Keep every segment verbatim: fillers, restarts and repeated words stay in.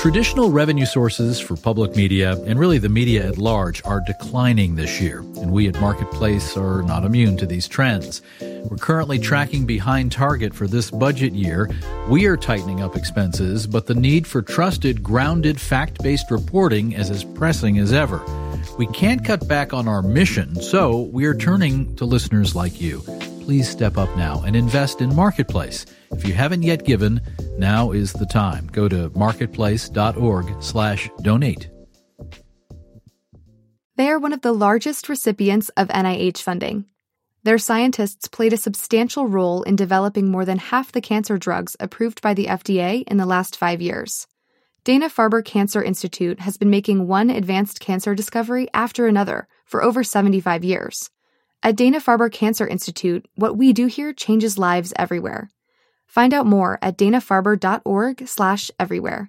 Traditional revenue sources for public media, and really the media at large, are declining this year, and we at Marketplace are not immune to these trends. We're currently tracking behind target for this budget year. We are tightening up expenses, but the need for trusted, grounded, fact-based reporting is as pressing as ever. We can't cut back on our mission, so we are turning to listeners like you. Please step up now and invest in Marketplace. If you haven't yet given, now is the time. Go to marketplace.org slash donate. They are one of the largest recipients of N I H funding. Their scientists played a substantial role in developing more than half the cancer drugs approved by the F D A in the last five years. Dana-Farber Cancer Institute has been making one advanced cancer discovery after another for over seventy-five years. At Dana-Farber Cancer Institute, what we do here changes lives everywhere. Find out more at dana-farber.org slash everywhere.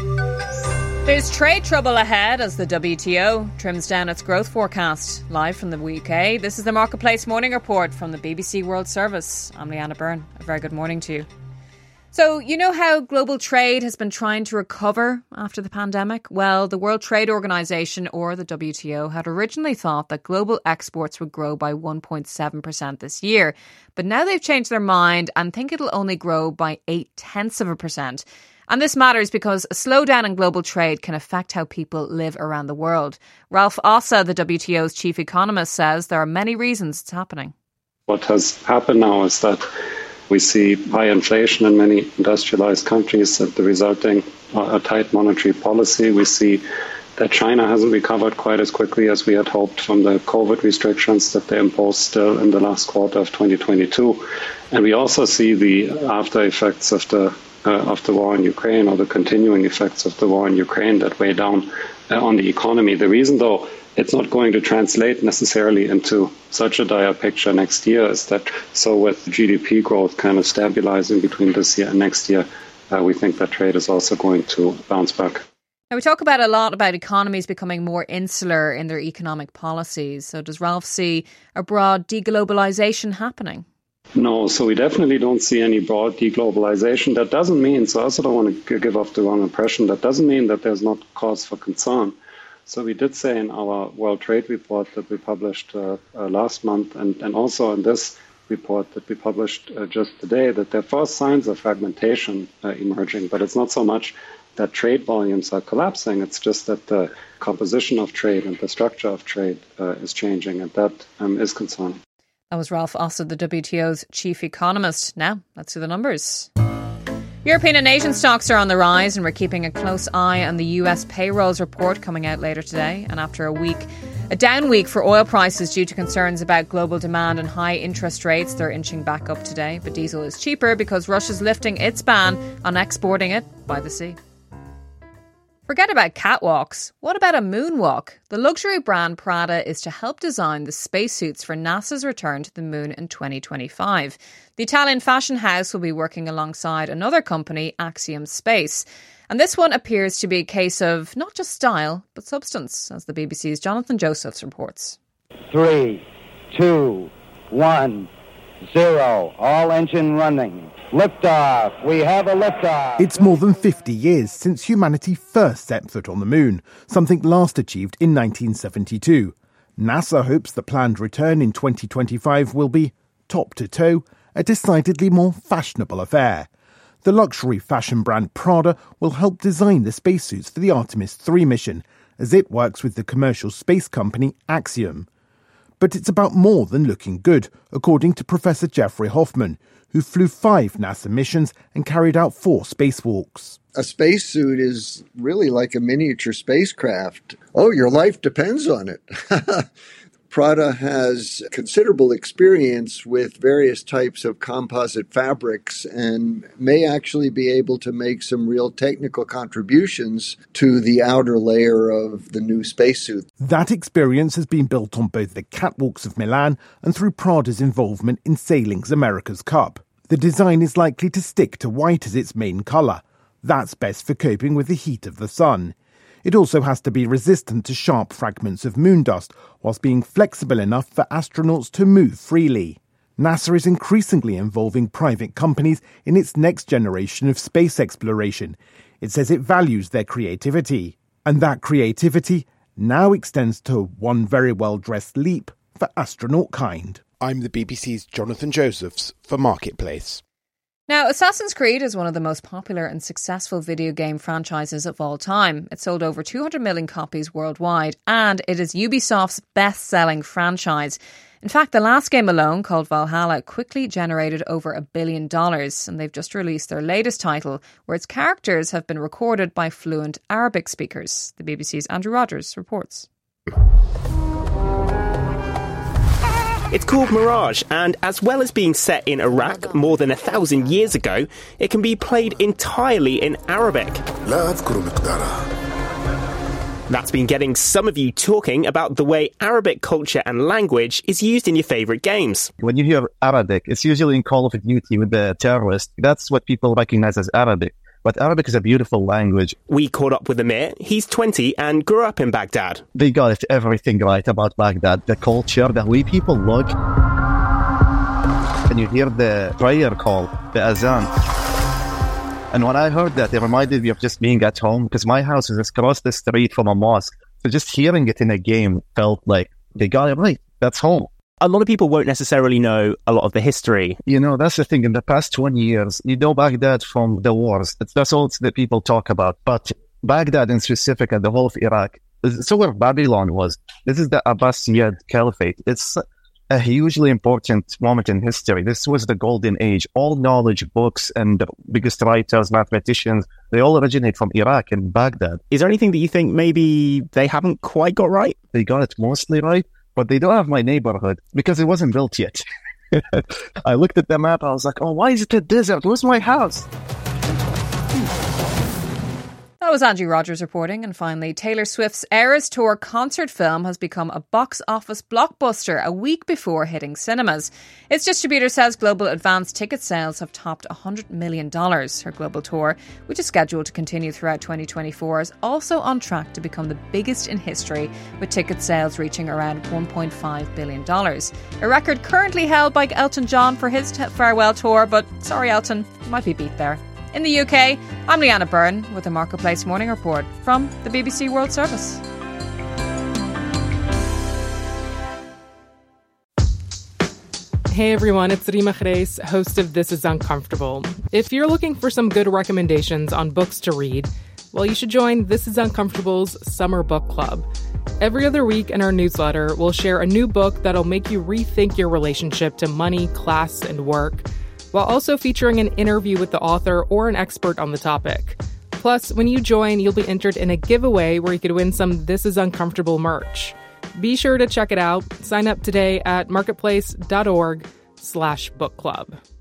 There's trade trouble ahead as the W T O trims down its growth forecast. Live from the U K, this is the Marketplace Morning Report from the B B C World Service. I'm Leanna Byrne. A very good morning to you. So, you know how global trade has been trying to recover after the pandemic? Well, the World Trade Organization, or the W T O, had originally thought that global exports would grow by one point seven percent this year. But now they've changed their mind and think it'll only grow by eight tenths of a percent. And this matters because a slowdown in global trade can affect how people live around the world. Ralph Ossa, the W T O's chief economist, says there are many reasons it's happening. What has happened now is that we see high inflation in many industrialized countries, that the resulting uh, a tight monetary policy. We see that China hasn't recovered quite as quickly as we had hoped from the COVID restrictions that they imposed still in the last quarter of twenty twenty-two. And we also see the after effects of the uh, of the war in Ukraine, or the continuing effects of the war in Ukraine that weigh down uh, on the economy. The reason, though, it's not going to translate necessarily into such a dire picture next year is that, so with G D P growth kind of stabilizing between this year and next year, uh, we think that trade is also going to bounce back. Now, we talk about a lot about economies becoming more insular in their economic policies. So does Ralph see a broad deglobalization happening? No, so we definitely don't see any broad deglobalization. That doesn't mean, so I also don't want to give off the wrong impression, that doesn't mean that there's not cause for concern. So we did say in our World Trade Report that we published uh, uh, last month, and, and also in this report that we published uh, just today, that there are first signs of fragmentation uh, emerging. But it's not so much that trade volumes are collapsing, it's just that the composition of trade and the structure of trade uh, is changing, and that um, is concerning. That was Ralph Ossa, the W T O's chief economist. Now, let's see the numbers. European and Asian stocks are on the rise, and we're keeping a close eye on the U S payrolls report coming out later today. And after a week, a down week for oil prices due to concerns about global demand and high interest rates, they're inching back up today. But diesel is cheaper because Russia's lifting its ban on exporting it by the sea. Forget about catwalks. What about a moonwalk? The luxury brand Prada is to help design the spacesuits for NASA's return to the moon in twenty twenty-five. The Italian fashion house will be working alongside another company, Axiom Space. And this one appears to be a case of not just style, but substance, as the B B C's Jonathan Josephs reports. Three, two, one, zero. All engine running. Liftoff. We have a liftoff. It's more than fifty years since humanity first set foot on the moon, something last achieved in nineteen seventy-two. NASA hopes the planned return in twenty twenty-five will be, top to toe, a decidedly more fashionable affair. The luxury fashion brand Prada will help design the spacesuits for the Artemis three mission, as it works with the commercial space company Axiom. But it's about more than looking good, according to Professor Jeffrey Hoffman, who flew five NASA missions and carried out four spacewalks. A spacesuit is really like a miniature spacecraft. Oh, your life depends on it. Prada has considerable experience with various types of composite fabrics and may actually be able to make some real technical contributions to the outer layer of the new spacesuit. That experience has been built on both the catwalks of Milan and through Prada's involvement in sailing's America's Cup. The design is likely to stick to white as its main colour. That's best for coping with the heat of the sun. It also has to be resistant to sharp fragments of moon dust, whilst being flexible enough for astronauts to move freely. NASA is increasingly involving private companies in its next generation of space exploration. It says it values their creativity. And that creativity now extends to one very well-dressed leap for astronaut kind. I'm the B B C's Jonathan Josephs for Marketplace. Now, Assassin's Creed is one of the most popular and successful video game franchises of all time. It sold over two hundred million copies worldwide, and it is Ubisoft's best-selling franchise. In fact, the last game alone, called Valhalla, quickly generated over a billion dollars, and they've just released their latest title, where its characters have been recorded by fluent Arabic speakers. The B B C's Andrew Rogers reports. It's called Mirage, and as well as being set in Iraq more than a thousand years ago, it can be played entirely in Arabic. That's been getting some of you talking about the way Arabic culture and language is used in your favourite games. When you hear Arabic, it's usually in Call of Duty with the terrorist. That's what people recognize as Arabic. But Arabic is a beautiful language. We caught up with Amir. He's twenty and grew up in Baghdad. They got everything right about Baghdad. The culture, the way people look. And you hear the prayer call, the azan. And when I heard that, it reminded me of just being at home, because my house is across the street from a mosque. So just hearing it in a game felt like they got it right. That's home. A lot of people won't necessarily know a lot of the history. You know, that's the thing. In the past twenty years, you know Baghdad from the wars. It's, that's all that people talk about. But Baghdad in specific and the whole of Iraq, so where Babylon was, this is the Abbasid Caliphate. It's a hugely important moment in history. This was the golden age. All knowledge, books, and the biggest writers, mathematicians, they all originate from Iraq and Baghdad. Is there anything that you think maybe they haven't quite got right? They got it mostly right. But they don't have my neighborhood because it wasn't built yet. I looked at the map. I was like, oh, why is it a desert? Where's my house? That was Andrew Rogers reporting. And finally, Taylor Swift's Eras Tour concert film has become a box office blockbuster a week before hitting cinemas. Its distributor says global advance ticket sales have topped one hundred million dollars. Her global tour, which is scheduled to continue throughout twenty twenty-four, is also on track to become the biggest in history, with ticket sales reaching around one point five billion dollars. A record currently held by Elton John for his t- farewell tour, but sorry Elton, you might be beat there. In the U K, I'm Leanna Byrne with the Marketplace Morning Report from the B B C World Service. Hey everyone, it's Rima Khrez, host of This Is Uncomfortable. If you're looking for some good recommendations on books to read, well, you should join This Is Uncomfortable's Summer Book Club. Every other week in our newsletter, we'll share a new book that'll make you rethink your relationship to money, class, and work, while also featuring an interview with the author or an expert on the topic. Plus, when you join, you'll be entered in a giveaway where you could win some This Is Uncomfortable merch. Be sure to check it out. Sign up today at marketplace.org slash book club.